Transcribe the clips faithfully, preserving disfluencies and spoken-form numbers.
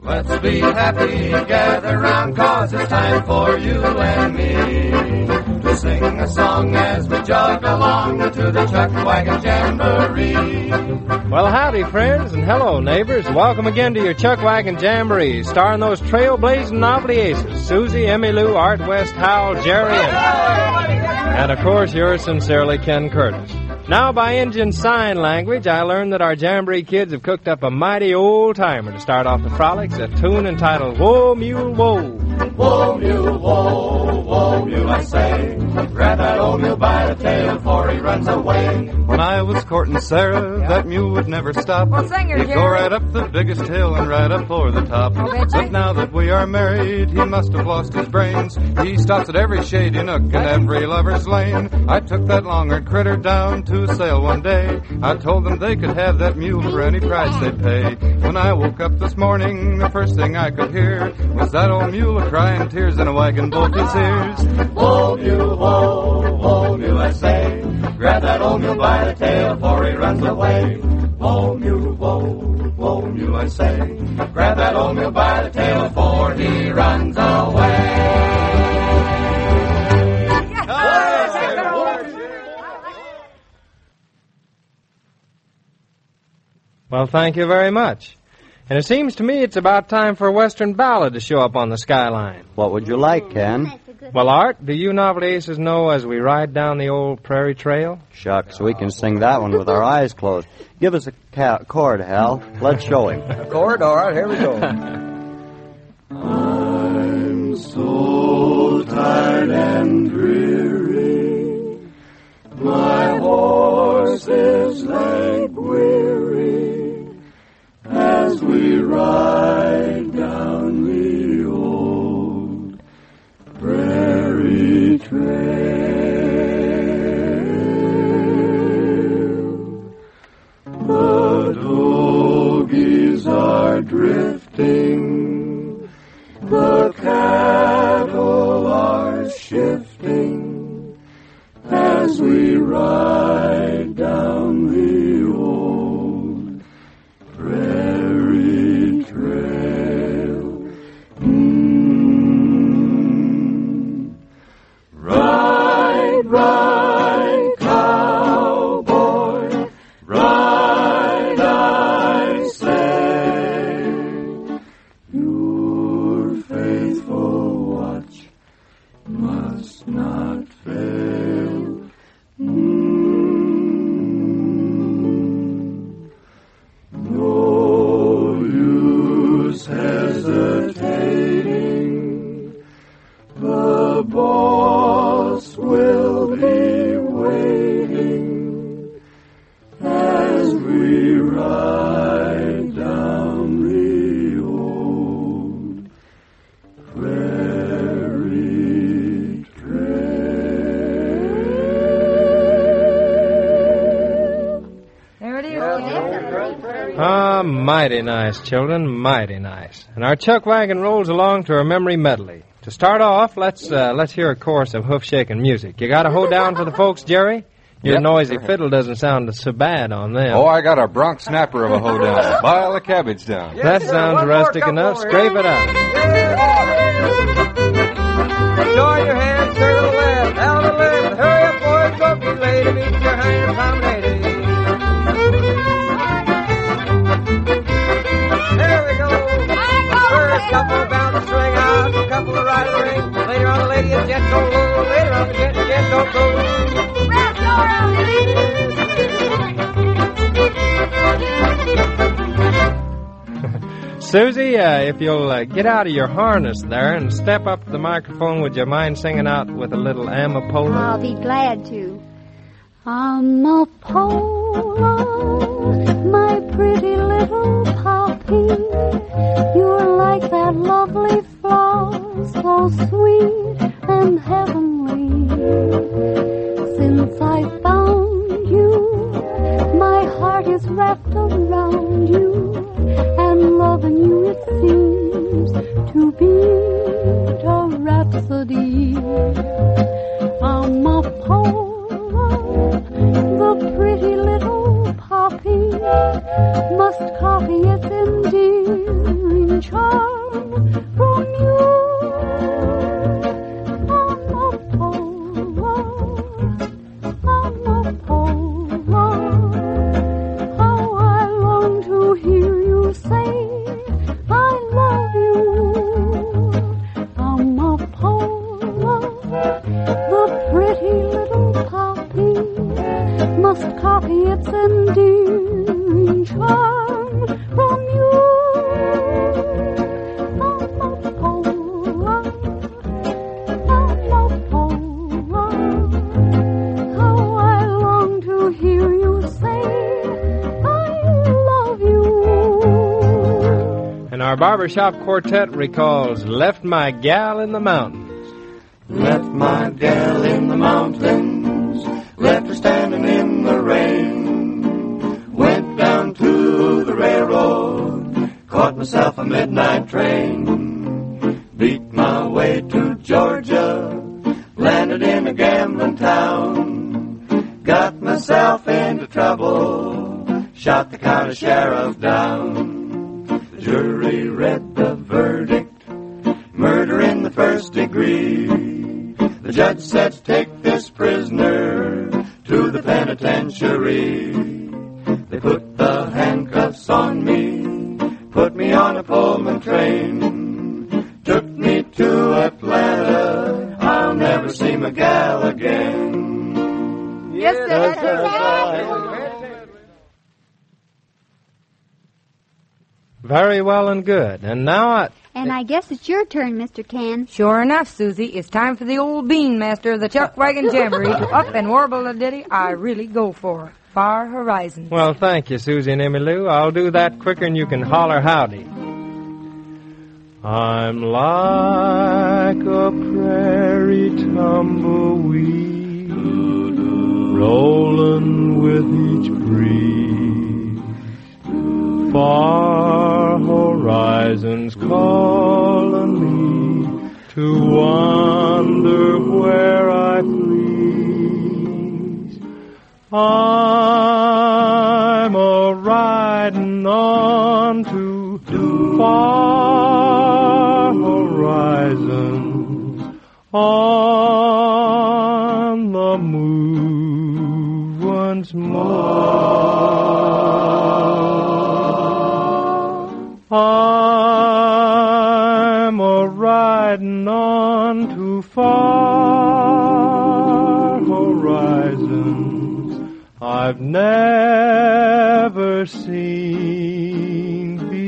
Let's be happy, gather round, cause it's time for you and me to sing a song as we jog along to the Chuck Wagon Jamboree. Well, howdy, friends, and hello, neighbors. Welcome again to your Chuck Wagon Jamboree, starring those trailblazing novelty aces, Susie, Emmy Lou, Art West, Howell, Jerry, and, and of course, yours sincerely, Ken Curtis. Now, by Indian Sign Language, I learned that our Jamboree kids have cooked up a mighty old-timer to start off the frolics, a tune entitled Whoa, Mule, Whoa. Whoa, mule, whoa, whoa, mule, I say, grab that old mule by the tail before he runs away. When I was courting Sarah, that mule would never stop. Well, sing her, He'd go Jerry. right up the biggest hill and right up o'er the top. But now that we are married, he must have lost his brains. He stops at every shady nook and every lover's lane. I took that long-haired critter down to a sale one day. I told them they could have that mule for any price they'd pay. When I woke up this morning, the first thing I could hear was that old mule a-crying tears in a wagon both his ears. Whoa, mule, whoa, whoa, mule, I say, grab that old mule by the tail before he runs away. Whoa, mule, whoa, whoa, mule, I say, grab that old mule by the tail before he runs away. Well, thank you very much. And it seems to me it's about time for a Western ballad to show up on the skyline. What would you like, Ken? Well, Art, do you novelty aces know As We Ride Down the Old Prairie Trail? Shucks, we can sing that one with our eyes closed. Give us a ca- chord, Hal. Let's show him. Chord? All right, here we go. I'm so tired and dreary, my horse is leg weary, as we ride down the old prairie trail. The doggies are drifting, the cattle are shifting, as we ride down the old prairie trail. Mm. Ride, ride, cowboy, ride, I say. Your faithful watch must not fail. Mm. No use hesitating, the boss will be waiting, as we ride down the old prairie trail. There it is. Ah, mighty nice, children, mighty nice. And our Chuck Wagon rolls along to our memory medley. To start off, let's uh, let's hear a chorus of hoof-shaking music. You got a hoe down for the folks, Jerry? Your Yep. noisy fiddle doesn't sound so bad on them. Oh, I got a bronc snapper of a hoe down. Pile of cabbage down. That sounds rustic enough. Scrape it up. Join your hands, stir to the left, out to the left. Hurry up, boys, don't be late. Meet your handsome lady. There we go. First couple bound to string out, a couple of ride the ring. Later on, the lady and jet don't go. Later on, the jet, jet don't go. Susie, uh, if you'll uh, get out of your harness there and step up to the microphone, would you mind singing out with a little Amapola? I'll be glad to. Amapola, my pretty little poppy, you're like that lovely flower, so sweet and heavenly. Since I found you, my heart is wrapped around you, and loving you it seems to be a rhapsody. Amapola, the pretty little poppy, must copy its endearing dazzling charm from you. Its endearing charm from you. Amapola, Amapola, how I long to hear you say I love you. And our barbershop quartet recalls Left My Gal in the Mountains. Left my gal in the mountains, left her standing in the rain. Went down to the railroad, caught myself a midnight train. Beat my way to Georgia, landed in a gambling town. Got myself into trouble, shot the county sheriff down. The jury read the verdict, murder in the first degree. The judge said, take this prisoner to the penitentiary. They put the handcuffs on me, put me on a Pullman train, took me to Atlanta. I'll never see my gal again. Yes, sir. Yes, sir. Very well and good. And now I... And I guess it's your turn, Mister Ken. Sure enough, Susie. It's time for the old bean master of the Chuck Wagon Jamboree to up and warble a ditty I really go for. Far Horizons. Well, thank you, Susie and Emmylou. I'll do that quicker than you can holler howdy. I'm like a prairie tumbleweed, rolling with each breeze. Far horizons calling me to wander where I please. I'm a riding on to far horizons, on the move once more. I'm a riding on to far horizons I've never seen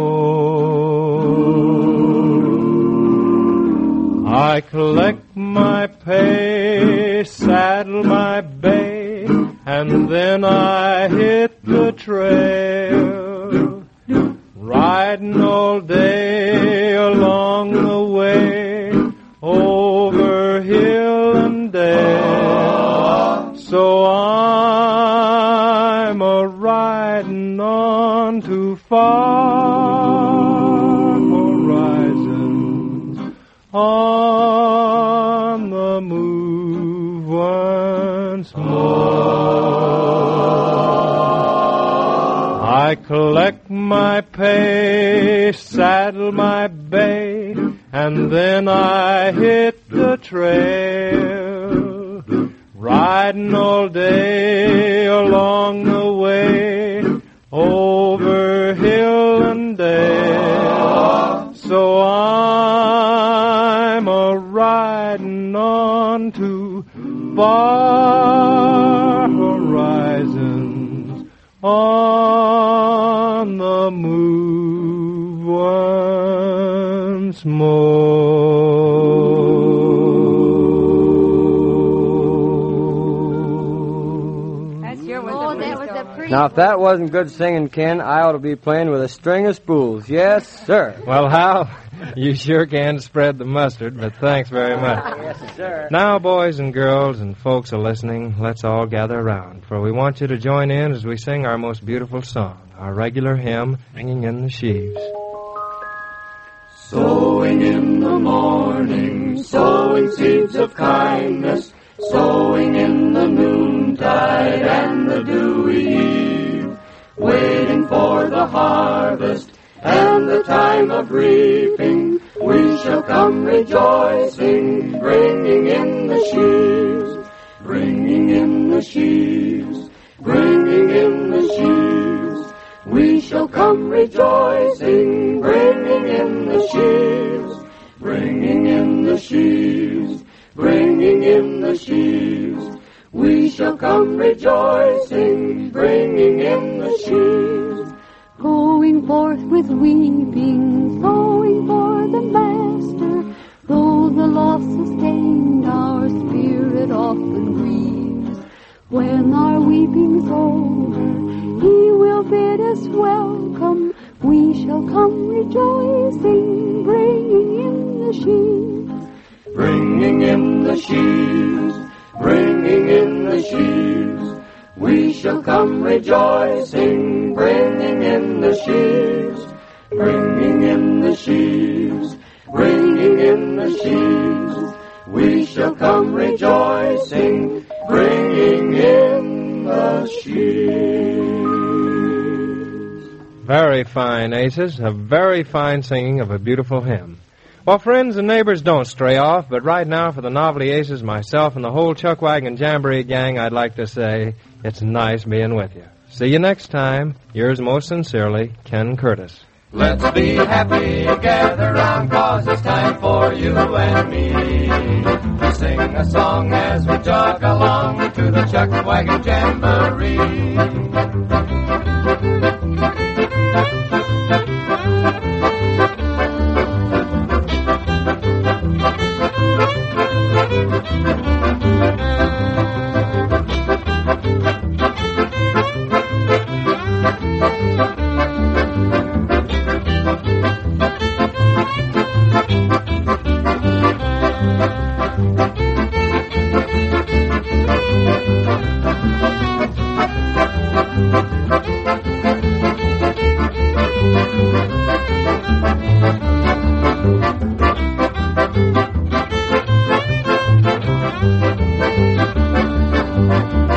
before. I collect my pay, saddle my bay, and then I hit the trail, riding all day along the way, over hill and dale. So I'm a riding on to far horizons, on the move once more. I collect my pay, saddle my bay, and then I hit the trail, riding all day along the way, over hill and dale. So I'm a riding on to far horizons, on the move once more. Now, if that wasn't good singing, Ken, I ought to be playing with a string of spools. Yes, sir. Well, Hal, you sure can spread the mustard, but thanks very much. Yes, sir. Now, boys and girls and folks are listening, let's all gather around, for we want you to join in as we sing our most beautiful song, our regular hymn, Ringing in the Sheaves. Sowing in the morning, sowing seeds of kindness, sowing in the noontide and the dewy eve, waiting for the harvest and the time of reaping, we shall come rejoicing, bringing in the sheaves, bringing in the sheaves, bringing in the sheaves. We shall come rejoicing, bringing in the sheaves, bringing in the sheaves, bringing in the sheaves. We shall come rejoicing, bringing in the sheaves. Going forth with weeping, sowing for the Master. Though the loss sustained, our spirit often grieves. When our weeping's over, He will bid us welcome. We shall come rejoicing, bringing in the sheaves, bringing in the sheaves, bringing in the sheaves. We shall come rejoicing, bringing in the sheaves, bringing in the sheaves, bringing in the sheaves. We shall come rejoicing, bringing in the sheaves. Very fine, Aces. A very fine singing of a beautiful hymn. Well, friends and neighbors, don't stray off, but right now for the Novelty Aces, myself, and the whole Chuckwagon Jamboree gang, I'd like to say it's nice being with you. See you next time. Yours most sincerely, Ken Curtis. Let's be happy, gather round, 'cause it's time for you and me to sing a song as we jog along to the Chuckwagon Jamboree. Thank you.